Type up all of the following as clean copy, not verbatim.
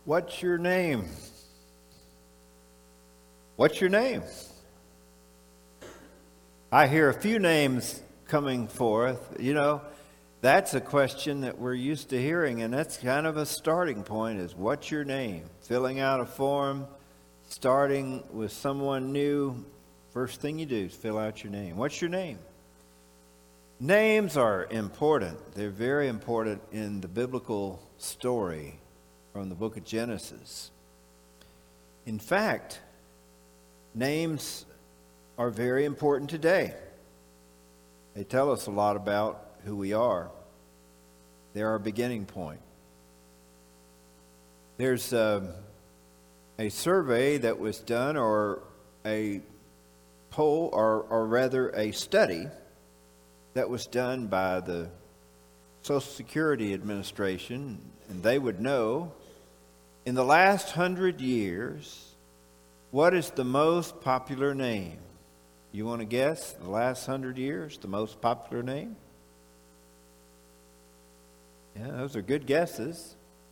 What's your name? What's your name? I hear a few names coming forth. That's a question that we're used to hearing, and that's kind of a starting point, is what's your name? Filling out a form, starting with someone new, first thing you do is fill out your name. What's your name? Names are important. They're very important in the biblical story from the book of Genesis. In fact, names are very important today. They tell us a lot about who we are. They're our beginning point. There's a survey that was done, or a poll, or rather a study that was done by the Social Security Administration, and they would know, in the last 100 years, what is the most popular name? You want to guess? The last 100 years, the most popular name? Yeah, those are good guesses.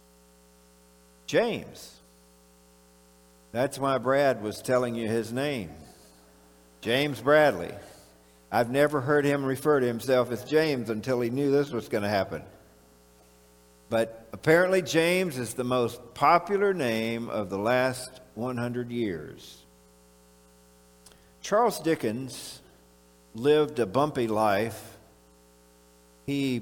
James. That's why Brad was telling you his name. James Bradley. I've never heard him refer to himself as James until he knew this was going to happen. But apparently James is the most popular name of the last 100 years. Charles Dickens lived a bumpy life. He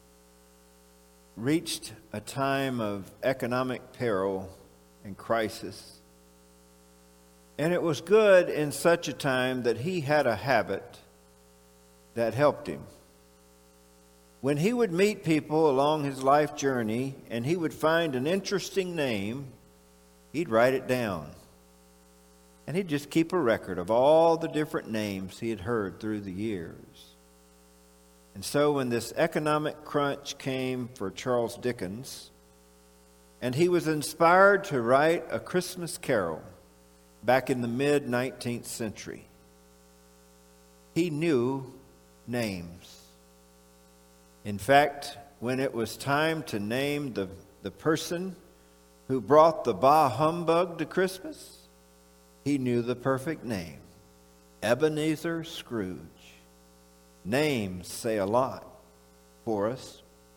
reached a time of economic peril and crisis. And it was good in such a time that he had a habit that helped him. When he would meet people along his life journey and he would find an interesting name, he'd write it down. And he'd just keep a record of all the different names he had heard through the years. And so when this economic crunch came for Charles Dickens, and he was inspired to write A Christmas Carol back in the mid-19th century, he knew names. In fact, when it was time to name the person who brought the bah humbug to Christmas, he knew the perfect name: Ebenezer Scrooge. Names say a lot for us.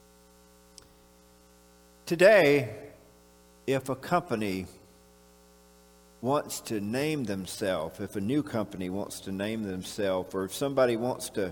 Today, if a company wants to name themselves, if a new company wants to name themselves, or if somebody wants to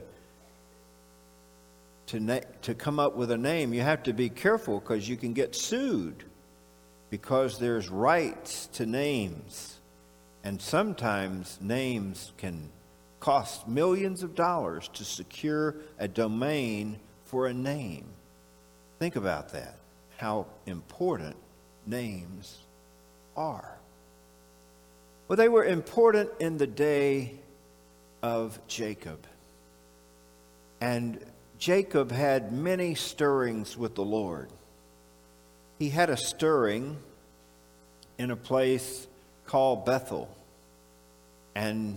come up with a name, you have to be careful, because you can get sued, because there's rights to names. And sometimes names can cost millions of dollars to secure a domain for a name. Think about that, how important names are. Well, they were important in the day of Jacob. And Jacob had many stirrings with the Lord. He had a stirring in a place called Bethel. And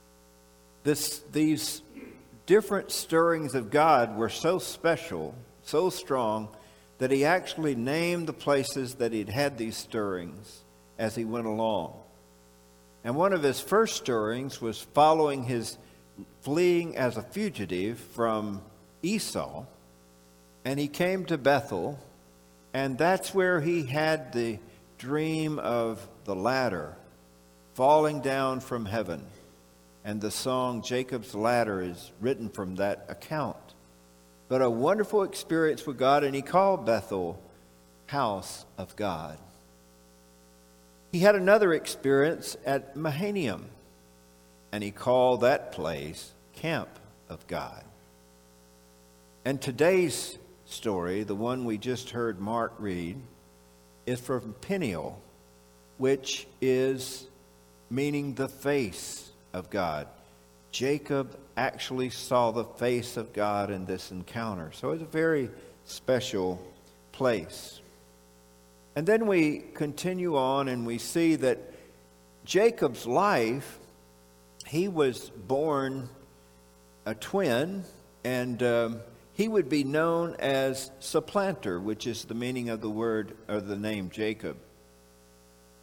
these different stirrings of God were so special, so strong, that he actually named the places that he'd had these stirrings as he went along. And one of his first stirrings was following his fleeing as a fugitive from Esau. And he came to Bethel, and that's where he had the dream of the ladder falling down from heaven. And the song Jacob's Ladder is written from that account. But a wonderful experience with God, and he called Bethel House of God. He had another experience at Mahanaim, and he called that place Camp of God. And today's story, the one we just heard Mark read, is from Peniel, which is meaning the face of God. Jacob actually saw the face of God in this encounter. So it's a very special place. And then we continue on and we see that Jacob's life, he was born a twin, and he would be known as supplanter, which is the meaning of the word or the name Jacob.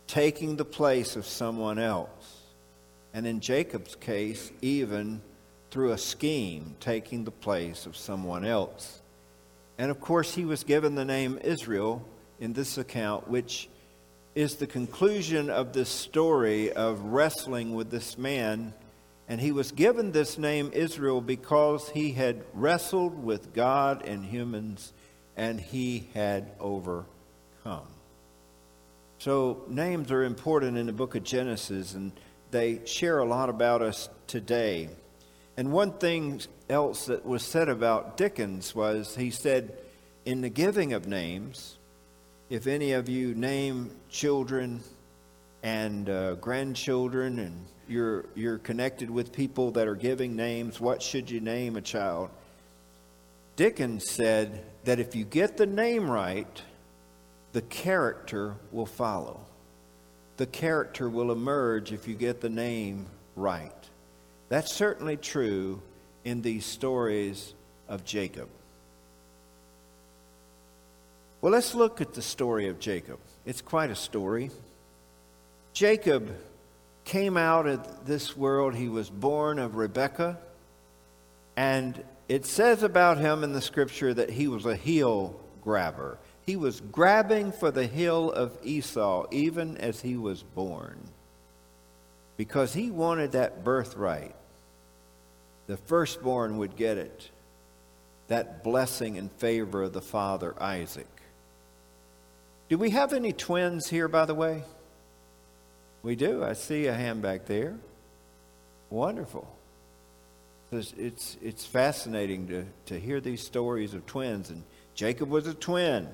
taking the place of someone else. And in Jacob's case, even through a scheme, taking the place of someone else. And of course, he was given the name Israel in this account, which is the conclusion of this story of wrestling with this man. And he was given this name Israel because he had wrestled with God and humans, and he had overcome. So names are important in the book of Genesis, and they share a lot about us today. And one thing else that was said about Dickens was, he said, in the giving of names, if any of you name children and grandchildren, and you're connected with people that are giving names, what should you name a child? Dickens said that if you get the name right, the character will follow. The character will emerge if you get the name right. That's certainly true in these stories of Jacob. Well, let's look at the story of Jacob. It's quite a story. Jacob came out of this world. He was born of Rebekah. And it says about him in the scripture that he was a heel grabber. He was grabbing for the heel of Esau even as he was born, because he wanted that birthright. The firstborn would get it, that blessing and favor of the father Isaac. Do we have any twins here, by the way? We do. I see a hand back there. Wonderful. It's fascinating to hear these stories of twins. And Jacob was a twin.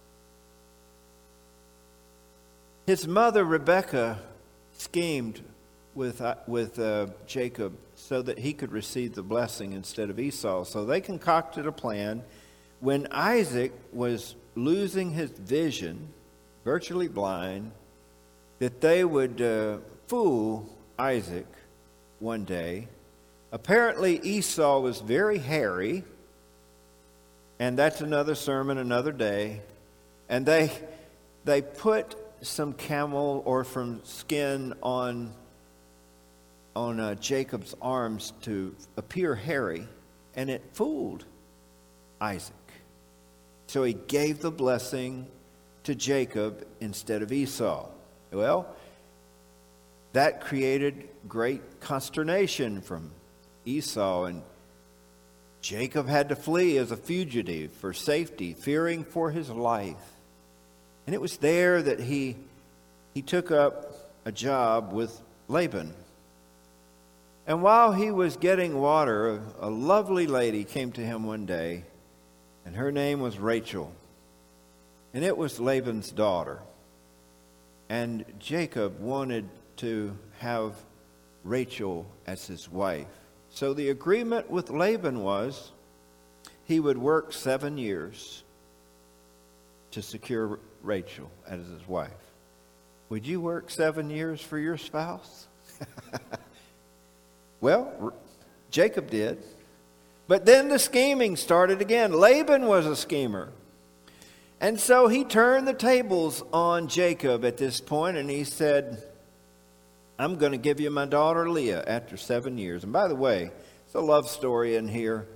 His mother, Rebekah, schemed with Jacob so that he could receive the blessing instead of Esau. So they concocted a plan. When Isaac was losing his vision, virtually blind, that they would fool Isaac one day. Apparently Esau was very hairy, and that's another sermon, another day. And they put some camel or from skin on Jacob's arms to appear hairy, and it fooled Isaac. So he gave the blessing to Jacob instead of Esau. Well, that created great consternation from Esau, and Jacob had to flee as a fugitive for safety, fearing for his life. And it was there that he took up a job with Laban. And while he was getting water, a lovely lady came to him one day, and her name was Rachel. And it was Laban's daughter. And Jacob wanted to have Rachel as his wife. So the agreement with Laban was he would work 7 years to secure Rachel as his wife. Would you work 7 years for your spouse? Well, Jacob did. But then the scheming started again. Laban was a schemer. And so he turned the tables on Jacob at this point, and he said, I'm going to give you my daughter Leah after 7 years. And by the way, it's a love story in here.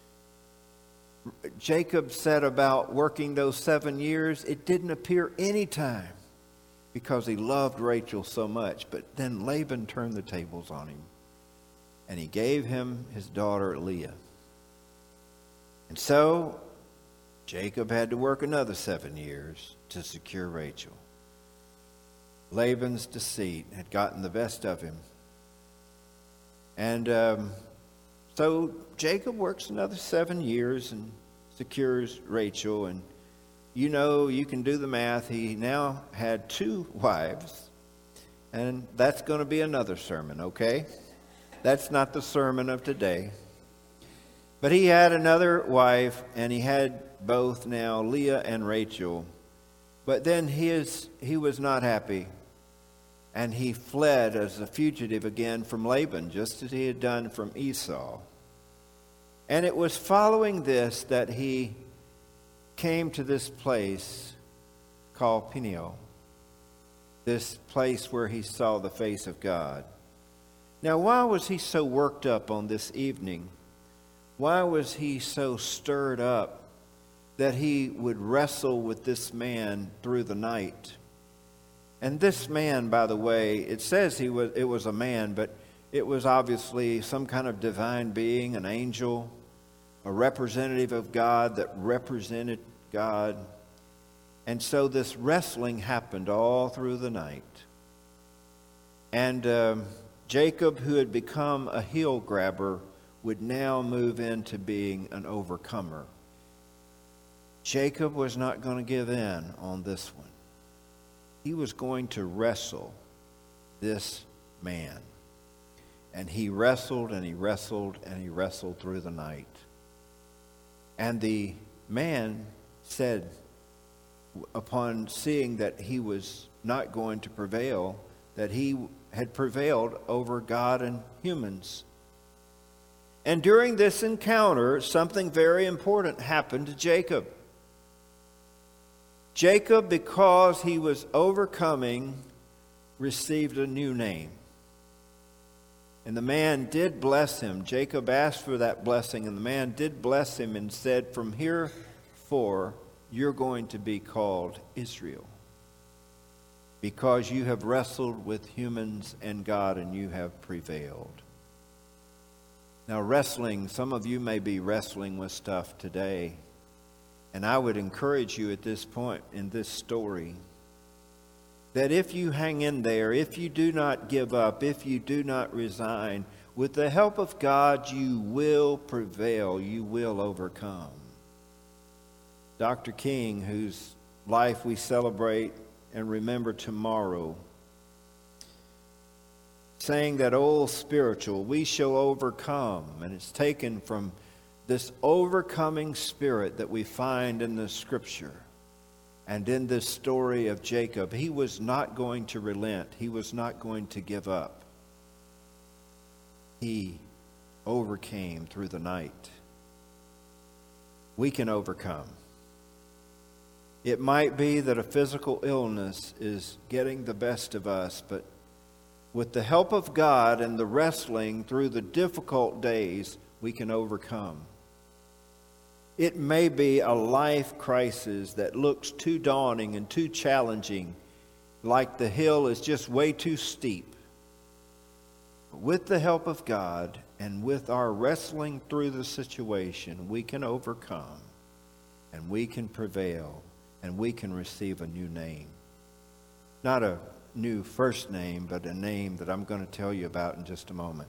Jacob said about working those 7 years, it didn't appear any time because he loved Rachel so much. But then Laban turned the tables on him, and he gave him his daughter Leah. And so Jacob had to work another 7 years to secure Rachel. Laban's deceit had gotten the best of him. And so Jacob works another 7 years and secures Rachel. And you can do the math. He now had 2 wives. And that's going to be another sermon, okay? That's not the sermon of today. But he had another wife, and he had both now, Leah and Rachel. But then he was not happy, and he fled as a fugitive again from Laban, just as he had done from Esau. And it was following this that he came to this place called Peniel. this place where he saw the face of God. Now, why was he so worked up on this evening? Why was he so stirred up that he would wrestle with this man through the night? And this man, by the way, it says it was a man, but it was obviously some kind of divine being, an angel, a representative of God that represented God. And so this wrestling happened all through the night. And Jacob, who had become a heel grabber, would now move into being an overcomer. Jacob was not going to give in on this one. He was going to wrestle this man. And he wrestled and he wrestled and he wrestled through the night. And the man said, upon seeing that he was not going to prevail, that he had prevailed over God and humans. And during this encounter, something very important happened to Jacob. Jacob, because he was overcoming, received a new name. And the man did bless him. Jacob asked for that blessing, and the man did bless him and said, "From here forth, you're going to be called Israel, because you have wrestled with humans and God, and you have prevailed." Now, wrestling, some of you may be wrestling with stuff today. And I would encourage you at this point in this story that if you hang in there, if you do not give up, if you do not resign, with the help of God, you will prevail. You will overcome. Dr. King, whose life we celebrate and remember tomorrow, saying that old spiritual, "we shall overcome," and it's taken from this overcoming spirit that we find in the scripture and in this story of Jacob. He was not going to relent. He was not going to give up. He overcame through the night. We can overcome. It might be that a physical illness is getting the best of us, but with the help of God and the wrestling through the difficult days, we can overcome. It may be a life crisis that looks too daunting and too challenging, like the hill is just way too steep. But with the help of God and with our wrestling through the situation, we can overcome and we can prevail and we can receive a new name. Not a new first name, but a name that I'm going to tell you about in just a moment.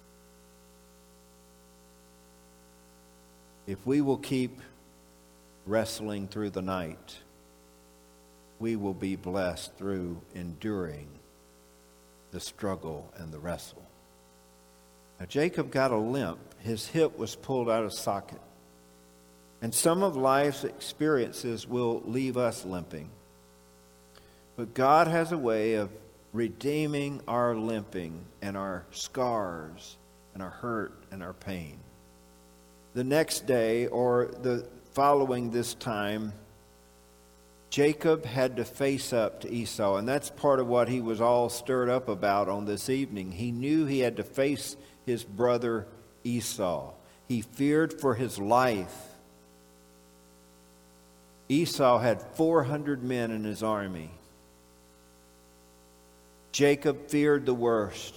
If we will keep wrestling through the night, we will be blessed through enduring the struggle and the wrestle. Now, Jacob got a limp. His hip was pulled out of socket. And some of life's experiences will leave us limping. But God has a way of redeeming our limping and our scars and our hurt and our pain. The next day, or the following this time, Jacob had to face up to Esau. And that's part of what he was all stirred up about on this evening. He knew he had to face his brother Esau. He feared for his life. Esau had 400 men in his army. Jacob feared the worst.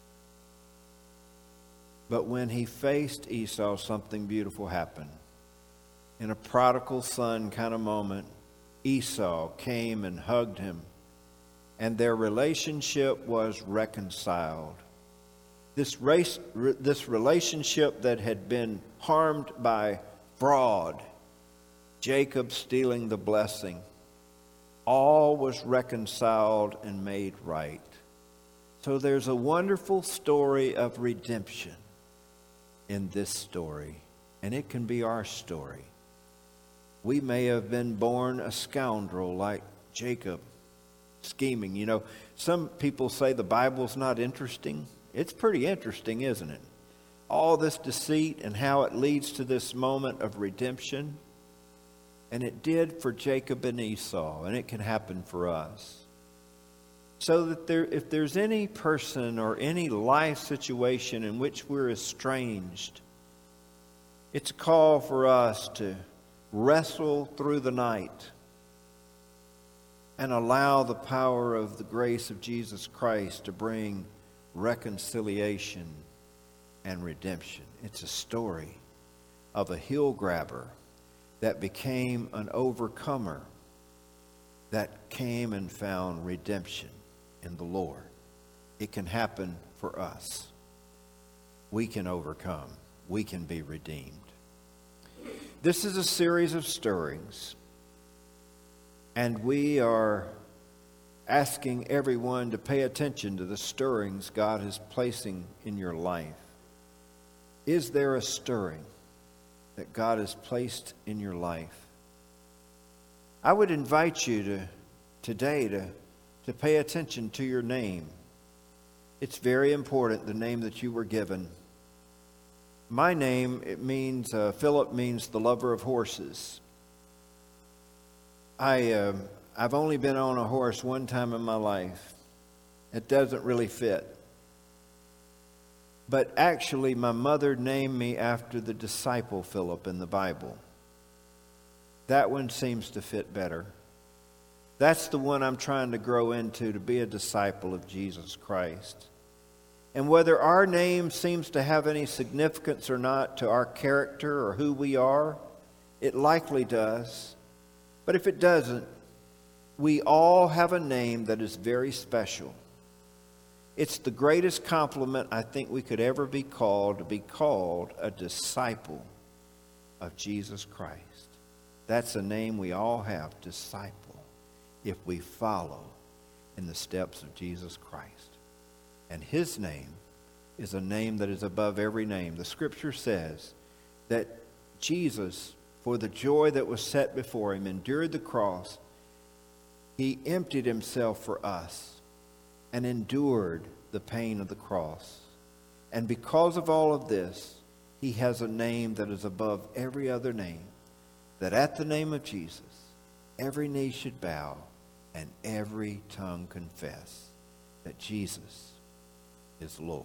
But when he faced Esau, something beautiful happened. In a prodigal son kind of moment, Esau came and hugged him, and their relationship was reconciled. This relationship that had been harmed by fraud, Jacob stealing the blessing, all was reconciled and made right. So there's a wonderful story of redemption in this story, and it can be our story. We may have been born a scoundrel like Jacob, scheming. You know, some people say the Bible's not interesting. It's pretty interesting, isn't it? All this deceit and how it leads to this moment of redemption. And it did for Jacob and Esau, and it can happen for us. So that if there's any person or any life situation in which we're estranged, it's a call for us to wrestle through the night and allow the power of the grace of Jesus Christ to bring reconciliation and redemption. It's a story of a heel grabber that became an overcomer, that came and found redemption in the Lord. It can happen for us. We can overcome. We can be redeemed. This is a series of stirrings, and we are asking everyone to pay attention to the stirrings God is placing in your life. Is there a stirring that God has placed in your life? I would invite you today to pay attention to your name. It's very important, the name that you were given. My name, Philip means the lover of horses. I've only been on a horse one time in my life. It doesn't really fit. But actually, my mother named me after the disciple Philip in the Bible. That one seems to fit better. That's the one I'm trying to grow into, to be a disciple of Jesus Christ. And whether our name seems to have any significance or not to our character or who we are, it likely does. But if it doesn't, we all have a name that is very special. It's the greatest compliment I think we could ever be called, to be called a disciple of Jesus Christ. That's a name we all have, disciple, if we follow in the steps of Jesus Christ. And his name is a name that is above every name. The scripture says that Jesus, for the joy that was set before him, endured the cross. He emptied himself for us and endured the pain of the cross. And because of all of this, he has a name that is above every other name, that at the name of Jesus, every knee should bow and every tongue confess that Jesus is Lord.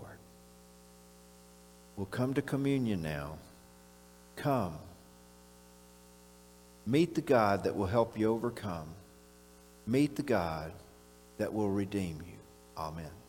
We'll come to communion now. Come. Meet the God that will help you overcome. Meet the God that will redeem you. Amen.